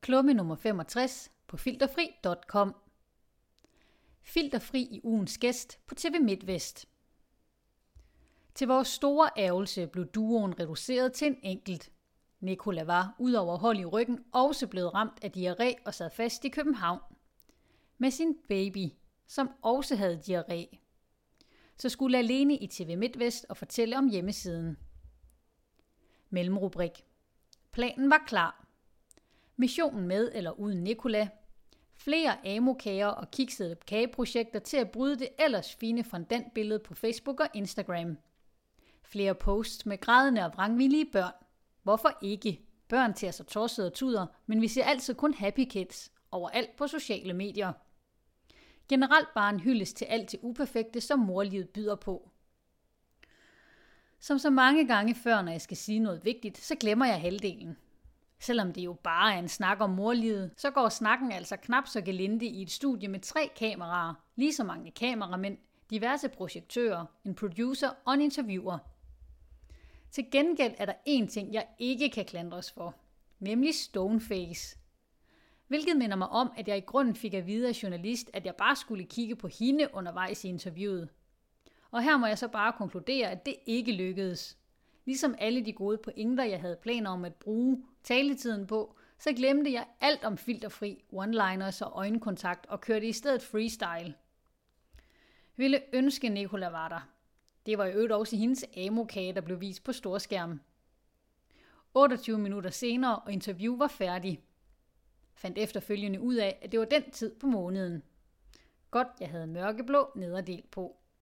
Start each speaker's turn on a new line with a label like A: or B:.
A: Klumme nummer 65 på filterfri.com. Filterfri i ugens gæst på TV MidtVest. Til vores store ærgelse blev duoen reduceret til en enkelt. Nicola var, udover hold i ryggen, også blevet ramt af diarré og sad fast i København. Med sin baby, som også havde diarré. Så skulle alene i TV MidtVest og fortælle om hjemmesiden. Mellemrubrik. Planen var klar. Missionen med eller uden Nicola. Flere amokager og kiksede kageprojekter til at bryde det ellers fine fondantbillede på Facebook og Instagram. Flere posts med grædende og vrangvillige børn. Hvorfor ikke? Børn til så tossede og tuder, men vi ser altid kun happy kids overalt på sociale medier. Generelt bare en hyldest til alt det uperfekte, som morlivet byder på. Som så mange gange før, når jeg skal sige noget vigtigt, så glemmer jeg halvdelen. Selvom det jo bare er en snak om morlivet, så går snakken altså knap så gelinde i et studie med 3 kameraer, lige så mange kameramænd, diverse projektører, en producer og en interviewer. Til gengæld er der én ting, jeg ikke kan klandres for, nemlig stoneface. Hvilket minder mig om, at jeg i grunden fik at vide af journalist, at jeg bare skulle kigge på hende undervejs i interviewet. Og her må jeg så bare konkludere, at det ikke lykkedes. Ligesom alle de gode pointer, jeg havde planer om at bruge taletiden på, så glemte jeg alt om filterfri, one-liners og øjenkontakt og kørte i stedet freestyle. Ville ønske Nicola var der. Det var i øvrigt også hendes amokage, der blev vist på storskærm. 28 minutter senere, og interview var færdig. Fandt efterfølgende ud af, at det var den tid på måneden. Godt, jeg havde mørkeblå nederdel på.